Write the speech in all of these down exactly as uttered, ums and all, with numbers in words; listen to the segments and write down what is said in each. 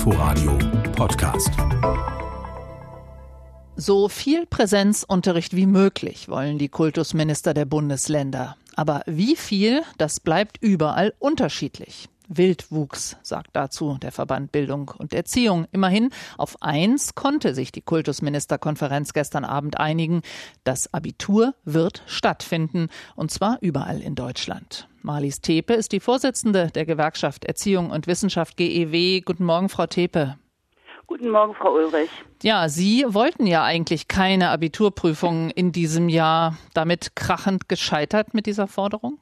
Inforadio Podcast. So viel Präsenzunterricht wie möglich wollen die Kultusminister der Bundesländer. Aber wie viel, das bleibt überall unterschiedlich. Wildwuchs, sagt dazu der Verband Bildung und Erziehung. Immerhin, auf eins konnte sich die Kultusministerkonferenz gestern Abend einigen. Das Abitur wird stattfinden, und zwar überall in Deutschland. Marlies Tepe ist die Vorsitzende der Gewerkschaft Erziehung und Wissenschaft G E W. Guten Morgen, Frau Tepe. Guten Morgen, Frau Ulrich. Ja, Sie wollten ja eigentlich keine Abiturprüfungen in diesem Jahr. Damit krachend gescheitert mit dieser Forderung?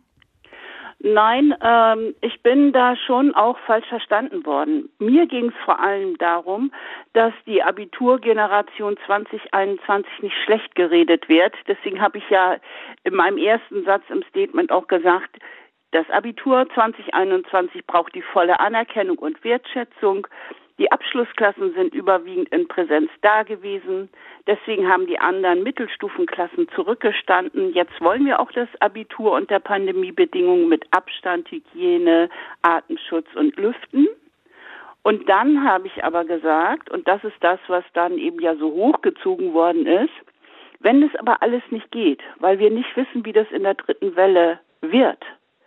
Nein, ähm, ich bin da schon auch falsch verstanden worden. Mir ging es vor allem darum, dass die Abiturgeneration zwanzig einundzwanzig nicht schlecht geredet wird. Deswegen habe ich ja in meinem ersten Satz im Statement auch gesagt, das Abitur zwanzig einundzwanzig braucht die volle Anerkennung und Wertschätzung. Die Abschlussklassen sind überwiegend in Präsenz da gewesen. Deswegen haben die anderen Mittelstufenklassen zurückgestanden. Jetzt wollen wir auch das Abitur unter Pandemiebedingungen mit Abstand, Hygiene, Atemschutz und Lüften. Und dann habe ich aber gesagt, und das ist das, was dann eben ja so hochgezogen worden ist, wenn es aber alles nicht geht, weil wir nicht wissen, wie das in der dritten Welle wird,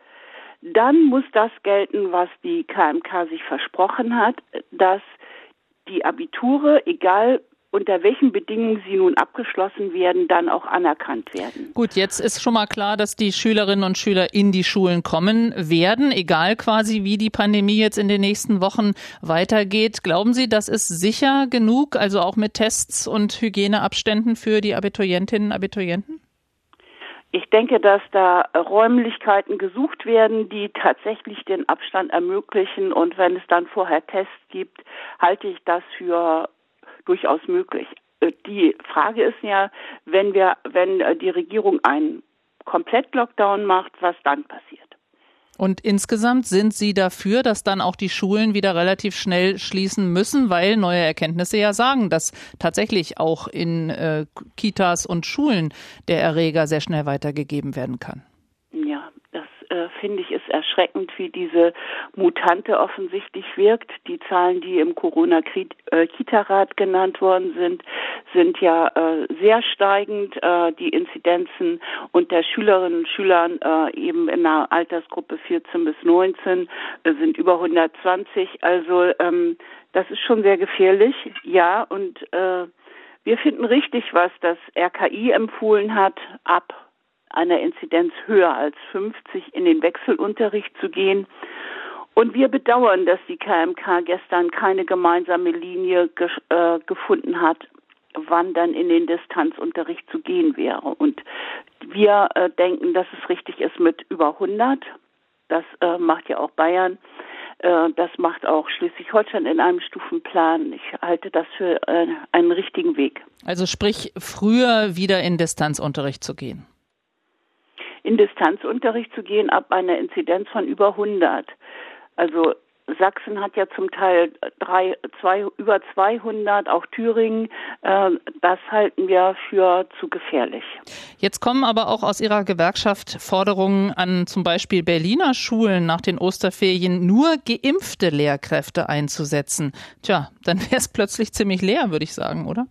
dann muss das gelten, was die K M K sich versprochen hat, dass die Abiture, egal unter welchen Bedingungen sie nun abgeschlossen werden, dann auch anerkannt werden. Gut, jetzt ist schon mal klar, dass die Schülerinnen und Schüler in die Schulen kommen werden, egal quasi, wie die Pandemie jetzt in den nächsten Wochen weitergeht. Glauben Sie, das ist sicher genug, also auch mit Tests und Hygieneabständen für die Abiturientinnen und Abiturienten? Ich denke, dass da Räumlichkeiten gesucht werden, die tatsächlich den Abstand ermöglichen. Und wenn es dann vorher Tests gibt, halte ich das für durchaus möglich. Die Frage ist ja, wenn wir, wenn die Regierung einen Komplett-Lockdown macht, was dann passiert. Und insgesamt sind Sie dafür, dass dann auch die Schulen wieder relativ schnell schließen müssen, weil neue Erkenntnisse ja sagen, dass tatsächlich auch in äh, Kitas und Schulen der Erreger sehr schnell weitergegeben werden kann. Ja, das äh, finde ich ist erschreckend, wie diese Mutante offensichtlich wirkt. Die Zahlen, die im Corona-Kita-Rat genannt worden sind, sind ja äh, sehr steigend. Äh, die Inzidenzen unter Schülerinnen und Schülern äh, eben in der Altersgruppe vierzehn bis neunzehn äh, sind über hundertzwanzig. Also ähm, das ist schon sehr gefährlich. Ja, und äh, wir finden richtig, was das R K I empfohlen hat, ab einer Inzidenz höher als fünfzig in den Wechselunterricht zu gehen. Und wir bedauern, dass die K M K gestern keine gemeinsame Linie ge- äh, gefunden hat, wann dann in den Distanzunterricht zu gehen wäre. Und wir äh, denken, dass es richtig ist mit über hundert. Das äh, macht ja auch Bayern. Äh, das macht auch Schleswig-Holstein in einem Stufenplan. Ich halte das für äh, einen richtigen Weg. Also sprich, früher wieder in Distanzunterricht zu gehen. In Distanzunterricht zu gehen ab einer Inzidenz von über hundert. Also Sachsen hat ja zum Teil drei, zwei, über zweihundert, auch Thüringen. Äh, das halten wir für zu gefährlich. Jetzt kommen aber auch aus Ihrer Gewerkschaft Forderungen an zum Beispiel Berliner Schulen nach den Osterferien, nur geimpfte Lehrkräfte einzusetzen. Tja, dann wäre es plötzlich ziemlich leer, würde ich sagen, oder?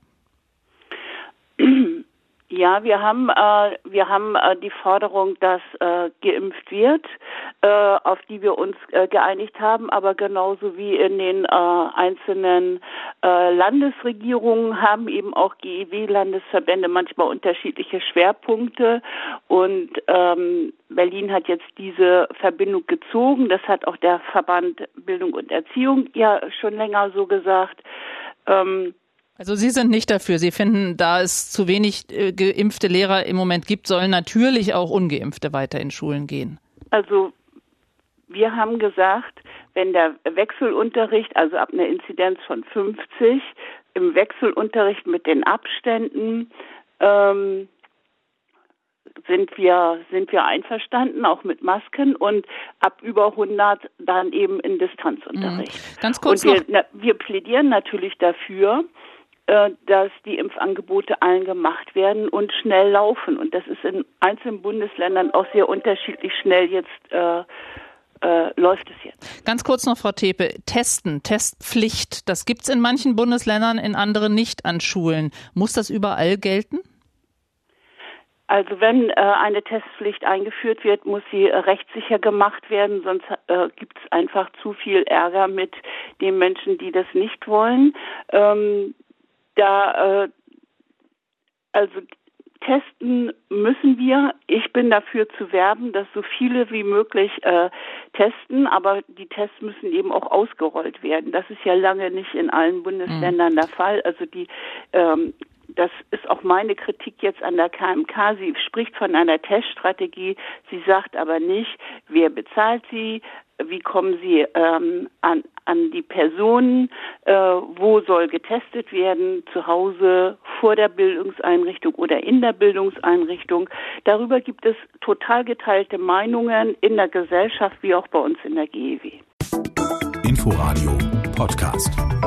Ja, wir haben äh, wir haben äh, die Forderung, dass äh, geimpft wird, äh, auf die wir uns äh, geeinigt haben, aber genauso wie in den äh, einzelnen äh, Landesregierungen haben eben auch G E W-Landesverbände manchmal unterschiedliche Schwerpunkte und ähm, Berlin hat jetzt diese Verbindung gezogen. Das hat auch der Verband Bildung und Erziehung ja schon länger so gesagt. Ähm, Also Sie sind nicht dafür. Sie finden, da es zu wenig äh, geimpfte Lehrer im Moment gibt, sollen natürlich auch Ungeimpfte weiter in Schulen gehen. Also wir haben gesagt, wenn der Wechselunterricht, also ab einer Inzidenz von fünfzig, im Wechselunterricht mit den Abständen, ähm, sind wir sind wir einverstanden, auch mit Masken und ab über hundert dann eben in Distanzunterricht. Mhm. Ganz kurz und wir, noch. na, wir plädieren natürlich dafür, äh, dass die Impfangebote allen gemacht werden und schnell laufen. Und das ist in einzelnen Bundesländern auch sehr unterschiedlich schnell jetzt äh, äh, läuft es jetzt. Ganz kurz noch, Frau Tepe, Testen, Testpflicht, das gibt's in manchen Bundesländern, in anderen nicht an Schulen. Muss das überall gelten? Also wenn äh, eine Testpflicht eingeführt wird, muss sie äh, rechtssicher gemacht werden, sonst äh, gibt es einfach zu viel Ärger mit den Menschen, die das nicht wollen. Ähm, da äh, also testen müssen wir. Ich bin dafür zu werben, dass so viele wie möglich äh, testen, aber die Tests müssen eben auch ausgerollt werden. Das ist ja lange nicht in allen Bundesländern mhm. der Fall. Also die ähm, Das ist auch meine Kritik jetzt an der K M K. Sie spricht von einer Teststrategie. Sie sagt aber nicht, wer bezahlt sie, wie kommen sie ähm, an, an die Personen, äh, wo soll getestet werden, zu Hause, vor der Bildungseinrichtung oder in der Bildungseinrichtung. Darüber gibt es total geteilte Meinungen in der Gesellschaft wie auch bei uns in der G E W. Inforadio Podcast.